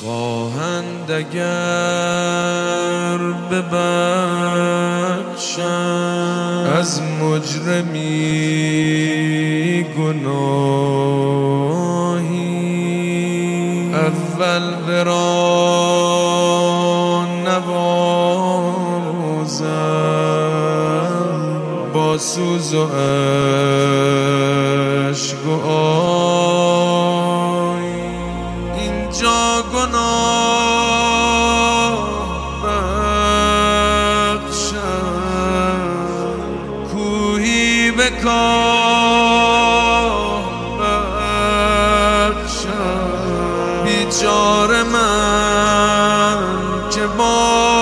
خواهند اگر ببخشند از مجرمی گناهی، اول ورا نوازم با سوز و اشک و آی. اینجا گناه بخشم، کوهی به کاه بخشم، بیچاره من که با